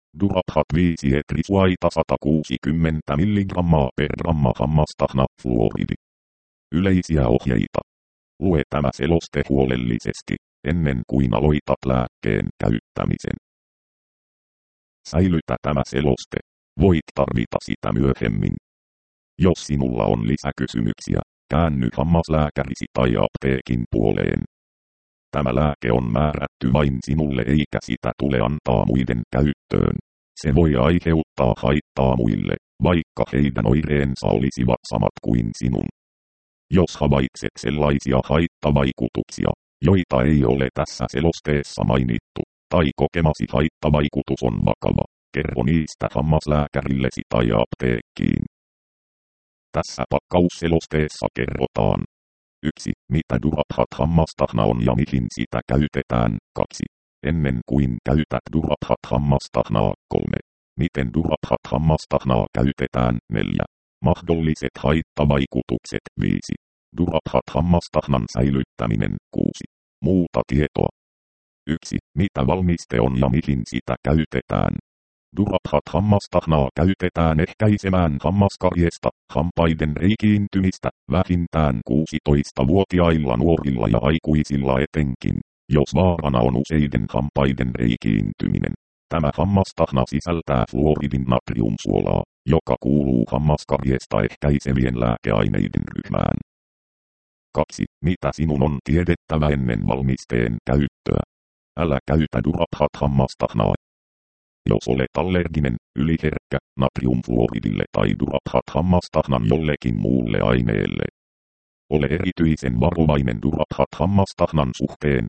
Duraphat 5 etrisuaita 160 mg per gramma hammastahna fluoridi. Yleisiä ohjeita. Lue tämä seloste huolellisesti, ennen kuin aloitat lääkkeen käyttämisen. Säilytä tämä seloste. Voit tarvita sitä myöhemmin. Jos sinulla on lisäkysymyksiä, käänny hammaslääkärisi tai apteekin puoleen. Tämä lääke on määrätty vain sinulle eikä sitä tule antaa muiden käyttöön. Se voi aiheuttaa haittaa muille, vaikka heidän oireensa olisivat samat kuin sinun. Jos havaitset sellaisia haittavaikutuksia, joita ei ole tässä selosteessa mainittu, tai kokemasi haittavaikutus on vakava, kerro niistä hammaslääkärillesi tai apteekkiin. Tässä pakkausselosteessa kerrotaan. 1. Mitä Duraphat hammastahna on ja mihin sitä käytetään. 2. Ennen kuin käytät Duraphat hammastahnaa. 3. Miten Duraphat hammastahnaa käytetään. 4. Mahdolliset haittavaikutukset. 5. Duraphat hammastahnan säilyttäminen. 6. Muuta tietoa. 1. Mitä valmiste on ja mihin sitä käytetään. Duraphat hammastahnaa käytetään ehkäisemään hammaskarjesta, hampaiden reikiintymistä, vähintään 16-vuotiailla nuorilla ja aikuisilla etenkin, jos vaarana on useiden hampaiden reikiintyminen. Tämä hammastahna sisältää fluoridin natriumsuolaa, joka kuuluu hammaskarjesta ehkäisevien lääkeaineiden ryhmään. 2. Mitä sinun on tiedettävä ennen valmisteen käyttöä? Älä käytä Duraphat hammastahnaa. Jos olet allerginen, yliherkkä, natriumfluoridille tai Duraphat hammastahnan jollekin muulle aineelle. Ole erityisen varovainen Duraphat hammastahnan suhteen.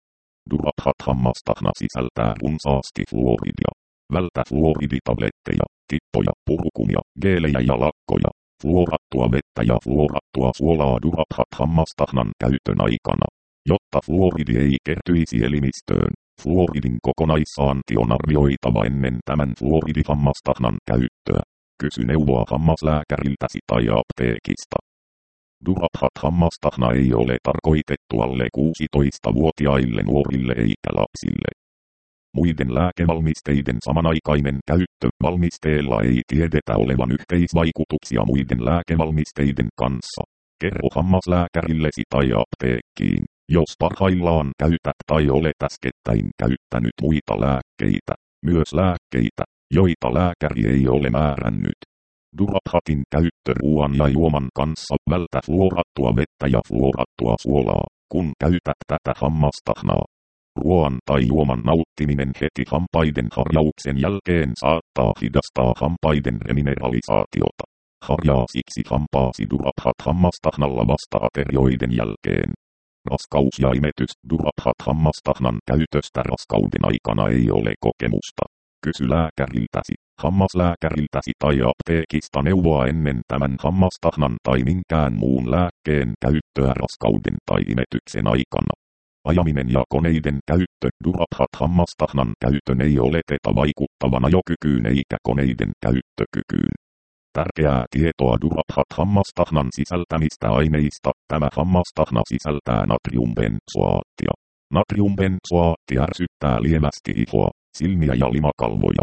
Duraphat hammastahna sisältää runsaasti fluoridia. Vältä fluoriditabletteja, tippoja, purkumia, geelejä ja lakkoja, fluorattua vettä ja fluorattua suolaa Duraphat hammastahnan käytön aikana, jotta fluoridi ei kertyisi elimistöön. Fluoridin kokonaissaanti on arvioitava ennen tämän fluoridihammastahnan käyttöä. Kysy neuvoa hammaslääkäriltäsi tai apteekista. Duraphat hammastahna ei ole tarkoitettu alle 16-vuotiaille nuorille eikä lapsille. Muiden lääkevalmisteiden samanaikainen käyttö valmisteella ei tiedetä olevan yhteisvaikutuksia muiden lääkevalmisteiden kanssa. Kerro hammaslääkärillesi tai apteekkiin, jos parhaillaan käytät tai olet äskettäin käyttänyt muita lääkkeitä, myös lääkkeitä, joita lääkäri ei ole määrännyt. Duraphatin käyttö ruoan ja juoman kanssa. Vältä fluorattua vettä ja fluorattua suolaa, kun käytät tätä hammastahnaa. Ruoan tai juoman nauttiminen heti hampaiden harjauksen jälkeen saattaa hidastaa hampaiden remineralisaatiota. Harjaa siksi hampaasi Duraphat hammastahnalla vasta aterioiden jälkeen. Raskaus ja imetys. Duraphat hammastahnan käytöstä raskauden aikana ei ole kokemusta. Kysy lääkäriltäsi, hammaslääkäriltäsi tai apteekista neuvoa ennen tämän hammastahnan tai minkään muun lääkkeen käyttöä raskauden tai imetyksen aikana. Ajaminen ja koneiden käyttö. Duraphat hammastahnan käytön ei oleteta vaikuttavan ajokykyyn eikä koneiden käyttökykyyn. Tärkeää tietoa Duraphat hammastahnan sisältämistä aineista. Tämä hammastahna sisältää natriumbenzoaattia. Natriumbenzoaatti ärsyttää lievästi ihoa, silmiä ja limakalvoja.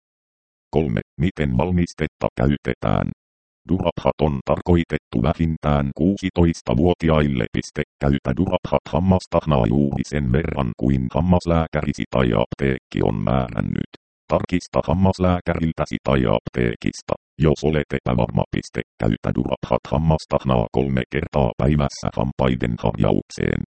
3. Miten valmistetta käytetään? Duraphat on tarkoitettu vähintään 16-vuotiaille. Käytä Duraphat hammastahnaa juuri sen verran kuin hammaslääkärisi tai apteekki on määrännyt. Tarkista hammaslääkäriltäsi tai apteekista, jos olet epävarma. Käytä Duraphat hammastahnaa 3 kertaa päivässä hampaiden harjaukseen.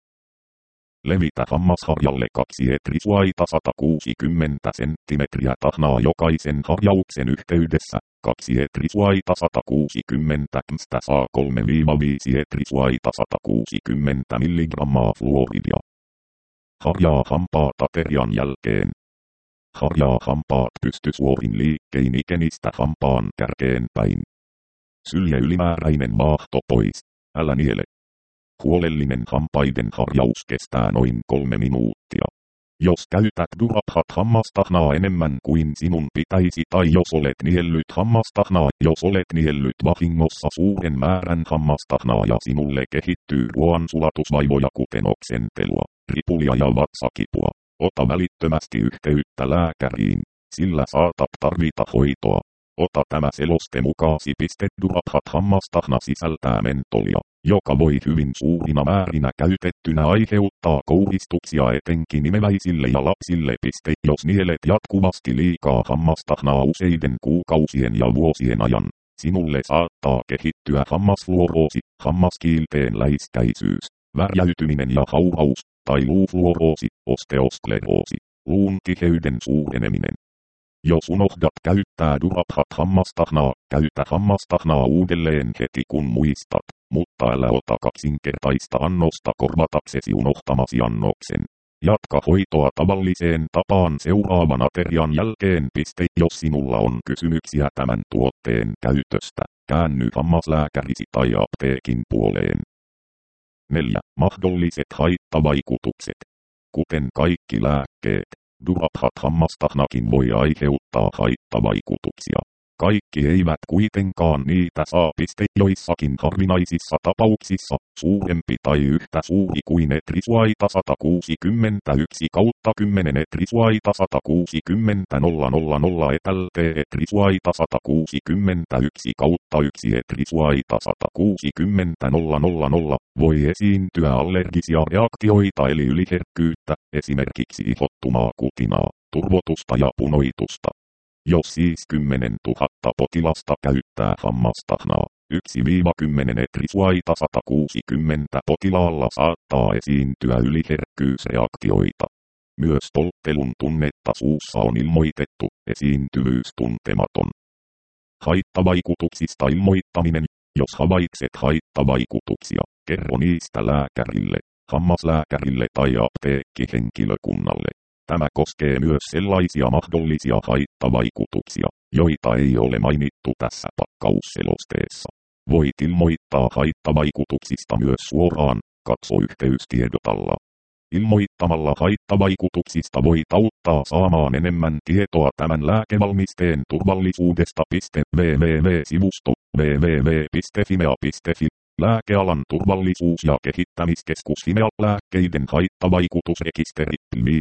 Levitä hammasharjalle 2 etrisuaita 160 cm tahnaa jokaisen harjauksen yhteydessä. 2 etrisuaita 160 mstä saa 3-5 etrisuaita 160 mg fluoridia. Harjaa hampaat aterian jälkeen. Harjaa hampaat pystysuorin liikkein ikenistä hampaan kärkeen päin. Sylje ylimääräinen vaahto pois. Älä niele. Huolellinen hampaiden harjaus kestää noin 3 minuuttia. Jos käytät Duraphat hammastahnaa enemmän kuin sinun pitäisi tai jos olet niellyt hammastahnaa, jos olet niellyt vahingossa suuren määrän hammastahnaa ja sinulle kehittyy ruoansulatusvaivoja kuten oksentelua, ripulia ja vatsakipua, ota välittömästi yhteyttä lääkäriin. sillä saatat tarvita hoitoa. Ota tämä seloste mukaasi. Duraphat hammastahna sisältää mentolia, joka voi hyvin suurina määrinä käytettynä aiheuttaa kouristuksia etenkin imeväisille ja lapsille. Jos nielet jatkuvasti liikaa hammastahnaa useiden kuukausien ja vuosien ajan, sinulle saattaa kehittyä hammasfluoroosi, hammaskiilteen läiskäisyys, värjäytyminen ja hauhaus, tai luufluoroosi, osteoskleroosi, luun tiheyden suureneminen. Jos unohdat käyttää Duraphat hammastahnaa, käytä hammastahnaa uudelleen heti kun muistat, mutta älä ota kaksinkertaista annosta korvataksesi unohtamasi annoksen. Jatka hoitoa tavalliseen tapaan seuraavan aterian jälkeen. Jos sinulla on kysymyksiä tämän tuotteen käytöstä, käänny hammaslääkärisi tai apteekin puoleen. 4. Mahdolliset haittavaikutukset. Kuten kaikki lääkkeet, Duraphat hammastahnakin voi aiheuttaa haittavaikutuksia. Kaikki eivät kuitenkaan niitä saa. Joissakin harvinaisissa tapauksissa, suurempi tai yhtä suuri kuin etrisuaita 161/10 etrisuaita 160/000 etälte etrisuaita 161/1 etrisuaita 160/000 voi esiintyä allergisia reaktioita eli yliherkkyyttä, esimerkiksi ihottumaa kutinaa, turvotusta ja punoitusta. Jos siis 10 000 potilasta käyttää hammastahnaa, 1-10 etrisuaita 160 potilaalla saattaa esiintyä yliherkkyysreaktioita. Myös polttelun tunnetta suussa on ilmoitettu, esiintyvyys tuntematon. Haittavaikutuksista ilmoittaminen. Jos havaitset haittavaikutuksia, kerro niistä lääkärille, hammaslääkärille tai apteekkihenkilökunnalle. Tämä koskee myös sellaisia mahdollisia haittavaikutuksia, joita ei ole mainittu tässä pakkausselosteessa. Voit ilmoittaa haittavaikutuksista myös suoraan, katso yhteystiedot alla. Ilmoittamalla haittavaikutuksista voit auttaa saamaan enemmän tietoa tämän lääkevalmisteen turvallisuudesta. www.sivusto www.fimea.fi Lääkealan turvallisuus- ja kehittämiskeskus Fimea lääkkeiden haittavaikutusrekisteri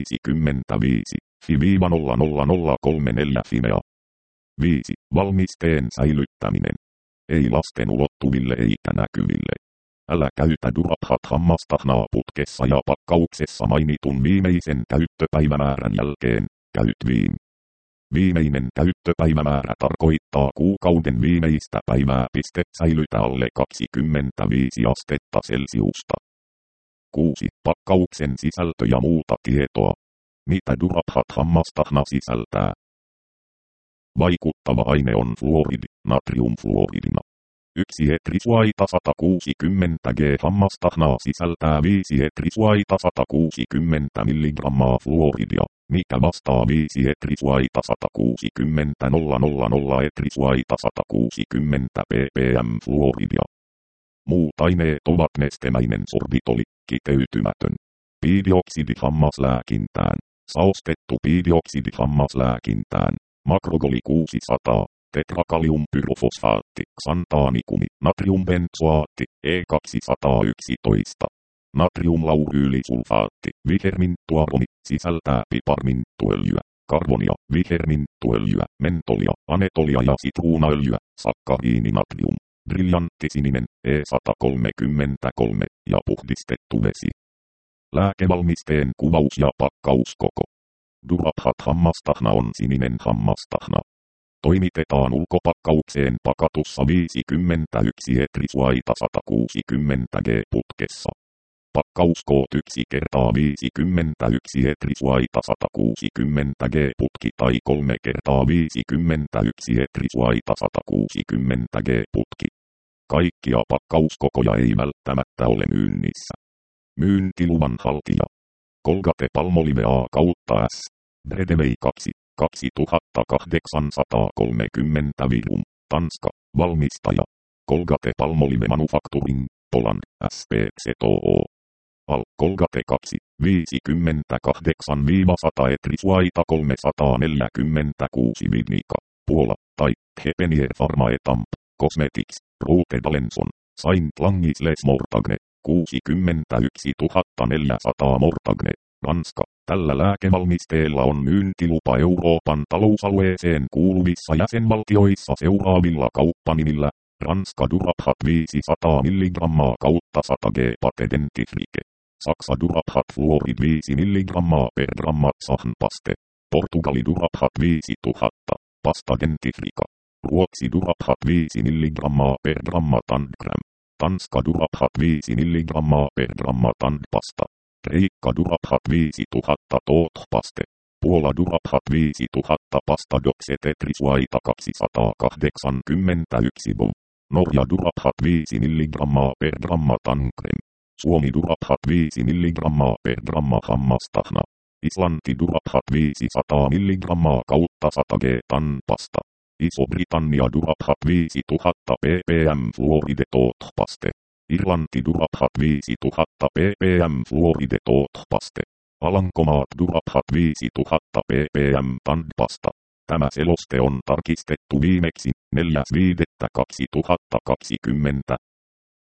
55-00034 Fimea. 5. Valmisteen säilyttäminen. Ei lasten ulottuville eikä näkyville. Älä käytä Duraphat hammastahnaa putkessa ja pakkauksessa mainitun viimeisen käyttöpäivämäärän jälkeen. Käyt viimeinen käyttöpäivämäärä tarkoittaa kuukauden viimeistä päivää. Säilytä alle 25 astetta Celsiusta. 6. Pakkauksen sisältö ja muuta tietoa. Mitä Duraphat hammastahna sisältää? Vaikuttava aine on fluoridi, natriumfluoridina. 1 etrisuaita 160 g hammastahnaa sisältää 5 etrisuaita 160 mg fluoridia, mikä vastaa 5 etrisuaita 160/000 etrisuaita 160 ppm fluoridia. Muut aineet ovat nestemäinen sorbitoli, kiteytymätön piidioksidi hammaslääkintään, saostettu piidioksidi hammaslääkintään, makrogoli 600, tetrakaliumpyrofosfaatti, xantaanikumi, natriumbenzoaatti, E211, natriumlauryylisulfaatti, viherminttuaromi, sisältää piparminttuöljyä, karbonia, viherminttuöljyä, mentolia, anetolia ja sitruunaöljyä, sakkariininatrium, briljanttisininen, E133 ja puhdistettu vesi. Lääkevalmisteen kuvaus ja pakkauskoko. Duraphat hammastahna on sininen hammastahna. Toimitetaan ulkopakkaukseen pakatussa 51 etrisuaita 160 g putkessa. Pakkauskoot 1x51 etrisuaita 160 g putki tai 3x51 etrisuaita 160 g putki. Kaikkia pakkauskokoja ei välttämättä ole myynnissä. Myyntiluvan haltija. Colgate-Palmolive A/S. Bredevei 2. 2830 Virum, Tanska, valmistaja. Colgate-Palmolive Manufacturing, Poland, SPZOO. Al. Colgate 2, 58-100 etrisuaita 346 Vidnika, Puola, tai Hepenier Pharma Etamp, Cosmetics, Rute Dalenson, Saint Langisles Mortagne, 61 400 Mortagne. Ranska. Tällä lääkevalmisteella on myyntilupa Euroopan talousalueeseen kuuluvissa jäsenvaltioissa seuraavilla kauppanimillä. Ranska Duraphat 500 mg kautta 100 g pate dentifrice. Saksa Duraphat fluorid 5 mg per gramma sahnpaste. Portugali Duraphat 5000 pasta dentifrica. Ruotsi Duraphat 5 mg per gramma tandkrem. Tanska Duraphat 5 mg per gramma tandpasta. Kreikka Duraphat 5000 toothpaste. Puola Duraphat 5000 pasta doxetetrisuaita 281 bov. Norja Duraphat 5 mg per gramma tandkrem. Suomi Duraphat 5 mg per gramma hammastahna. Islanti Duraphat 500 mg kautta 100 g tandpasta. Iso-Britannia Duraphat 5000 ppm fluoride toothpaste. Irlanti Duraphat 5000 ppm fluoride toothpaste. Alankomaat Duraphat 5000 ppm tandpasta. Tämä seloste on tarkistettu viimeksi 4.5.2020.